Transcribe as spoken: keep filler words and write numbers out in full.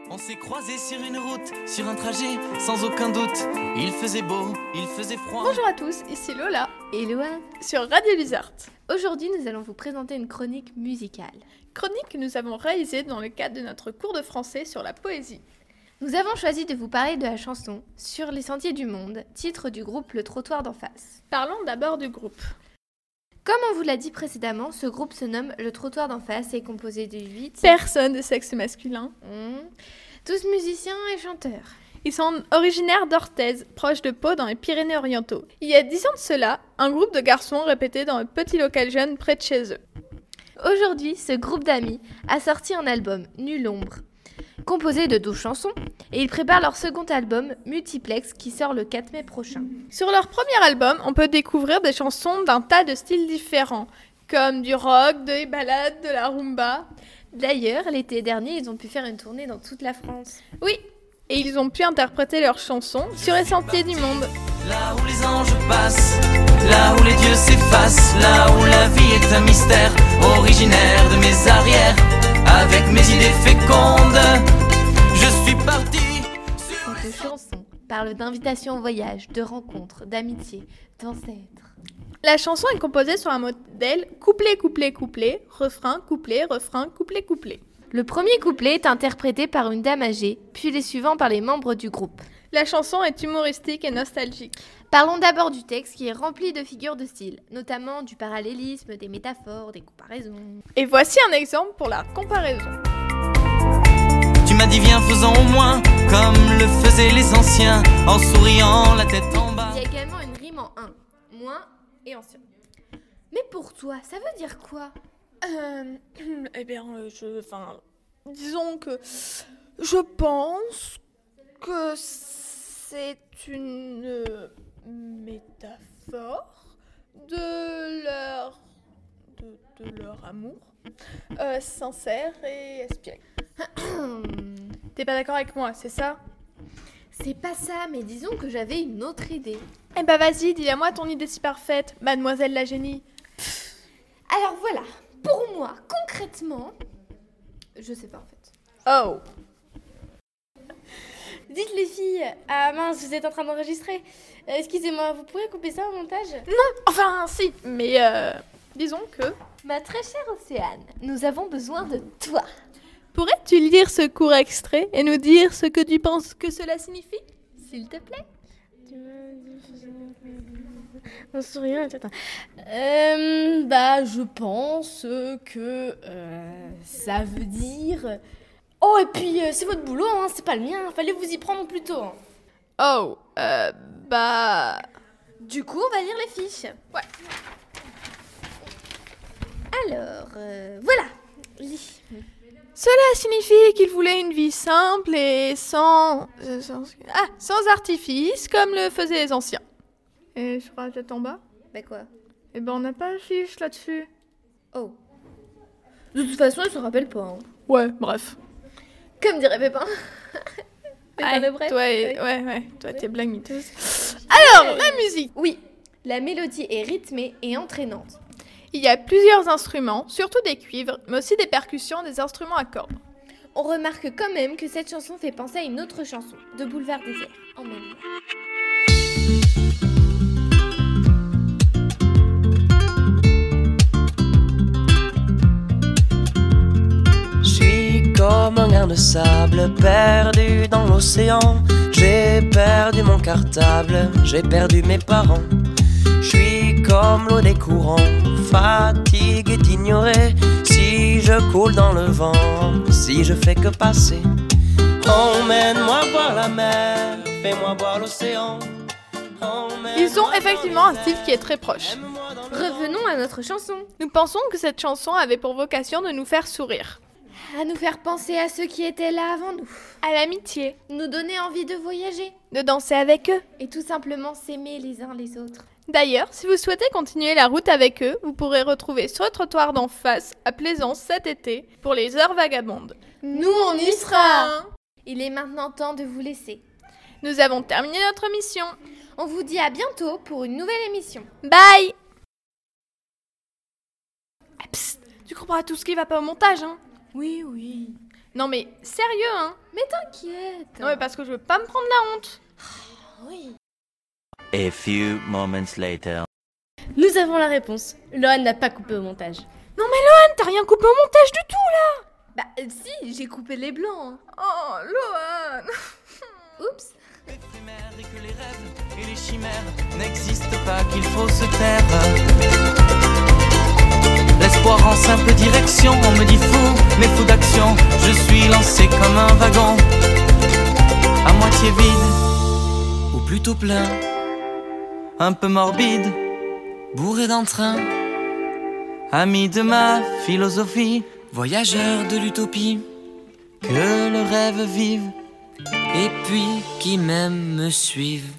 On s'est croisés sur une route, sur un trajet, sans aucun doute. Il faisait beau, il faisait froid. Bonjour à tous, ici Lola et Loane sur Radio Luzart. Aujourd'hui, nous allons vous présenter une chronique musicale. Chronique que nous avons réalisée dans le cadre de notre cours de français sur la poésie. Nous avons choisi de vous parler de la chanson « Sur les sentiers du monde », titre du groupe Le Trottoir d'en face. Parlons d'abord du groupe. Comme on vous l'a dit précédemment, ce groupe se nomme Le Trottoir d'en face et est composé de huit personnes de sexe masculin, mmh, tous musiciens et chanteurs. Ils sont originaires d'Orthez, proche de Pau dans les Pyrénées-Orientaux. Il y a dix ans de cela, un groupe de garçons répétait dans un petit local jeune près de chez eux. Aujourd'hui, ce groupe d'amis a sorti un album, Nulle Ombre, composé de douze chansons, et ils préparent leur second album, Multiplex, qui sort le quatre mai prochain. Sur leur premier album, on peut découvrir des chansons d'un tas de styles différents, comme du rock, des ballades, de la rumba. D'ailleurs, l'été dernier, ils ont pu faire une tournée dans toute la France. Oui, et ils ont pu interpréter leurs chansons sur les sentiers du monde. Là où les anges passent, là où les dieux s'effacent, là où la vie est un mystère, originaire de mes arrières, avec mes idées fécondes, je suis parti. Cette chanson parle d'invitation au voyage, de rencontres, d'amitié, d'ancêtres. La chanson est composée sur un modèle couplet, couplet, couplet, refrain, couplet, refrain, couplet, couplet. Le premier couplet est interprété par une dame âgée, puis les suivants par les membres du groupe. La chanson est humoristique et nostalgique. Parlons d'abord du texte qui est rempli de figures de style, notamment du parallélisme, des métaphores, des comparaisons. Et voici un exemple pour la comparaison. Tu m'as dit viens faisons au moins comme le faisaient les anciens, en souriant la tête en bas. Il y a également une rime en un, moins et ancien. Mais pour toi, ça veut dire quoi ? Euh, eh bien, je, enfin, disons que je pense que c'est une métaphore de leur, de, de leur amour euh, sincère et inspiré. T'es pas d'accord avec moi, c'est ça ? C'est pas ça, mais disons que j'avais une autre idée. Eh ben vas-y, dis-moi ton idée si parfaite, mademoiselle la génie. Alors voilà, pour moi, concrètement, je sais pas en fait. Oh. Dites les filles, ah mince, vous êtes en train d'enregistrer. Euh, excusez-moi, vous pourrez couper ça au montage ? Non, enfin si, mais euh, disons que... Ma très chère Océane, nous avons besoin de toi. Pourrais-tu lire ce court extrait et nous dire ce que tu penses que cela signifie ? S'il te plaît. En souriant, et cetera. Euh, bah, je pense que euh, ça veut dire... Oh, et puis, euh, c'est votre boulot, hein, c'est pas le mien, fallait vous y prendre plus tôt. Hein. Oh, euh, bah... Du coup, on va lire les fiches. Ouais. Alors, euh, voilà, lis. Cela signifie qu'il voulait une vie simple et sans... Euh, sans... Ah, sans artifice, comme le faisaient les anciens. Et je crois peut-être en bas ? Bah quoi ? Eh ben, on n'a pas de fiche là-dessus. Oh. De toute façon, il se rappelle pas. Hein. Ouais, bref. Comme dirait Pépin. Pépin de Bref. Toi, et... ouais, ouais, ouais, toi, t'es blague miteuse. Alors, la musique. Oui, la mélodie est rythmée et entraînante. Il y a plusieurs instruments, surtout des cuivres, mais aussi des percussions, des instruments à cordes. On remarque quand même que cette chanson fait penser à une autre chanson, de Boulevard Désert, en même temps. Je suis comme un grain de sable perdu dans l'océan. J'ai perdu mon cartable, j'ai perdu mes parents. Je suis comme l'eau des courants, fatigué d'ignorer. Si je coule dans le vent, si je fais que passer. Emmène-moi voir la mer, fais-moi voir l'océan. Ils ont effectivement un style qui est très proche. Revenons à notre chanson. Nous pensons que cette chanson avait pour vocation de nous faire sourire. À nous faire penser à ceux qui étaient là avant nous. À l'amitié. Nous donner envie de voyager. De danser avec eux. Et tout simplement s'aimer les uns les autres. D'ailleurs, si vous souhaitez continuer la route avec eux, vous pourrez retrouver sur le trottoir d'en face à Plaisance cet été pour les heures vagabondes. Nous, on y sera. Il est maintenant temps de vous laisser. Nous avons terminé notre mission. On vous dit à bientôt pour une nouvelle émission. Bye. Ah, psst, tu comprends tout ce qui va pas au montage, hein ? Oui, oui. Non mais sérieux, hein? Mais t'inquiète. Non mais parce que je veux pas me prendre la honte. Oui. A few moments later. Nous avons la réponse. Lohan n'a pas coupé au montage. Non mais Lohan, t'as rien coupé au montage du tout là! Bah si, j'ai coupé les blancs. Oh Lohan! Oups. Éphémère et que les rêves et les chimères n'existent pas, qu'il faut se taire. L'espoir en simple direction, on me dit fou, mais fou d'action. Je suis lancé comme un wagon, à moitié vide, ou plutôt plein, un peu morbide, bourré d'entrain. Ami de ma philosophie, voyageur de l'utopie, que le rêve vive, et puis qui même me suive.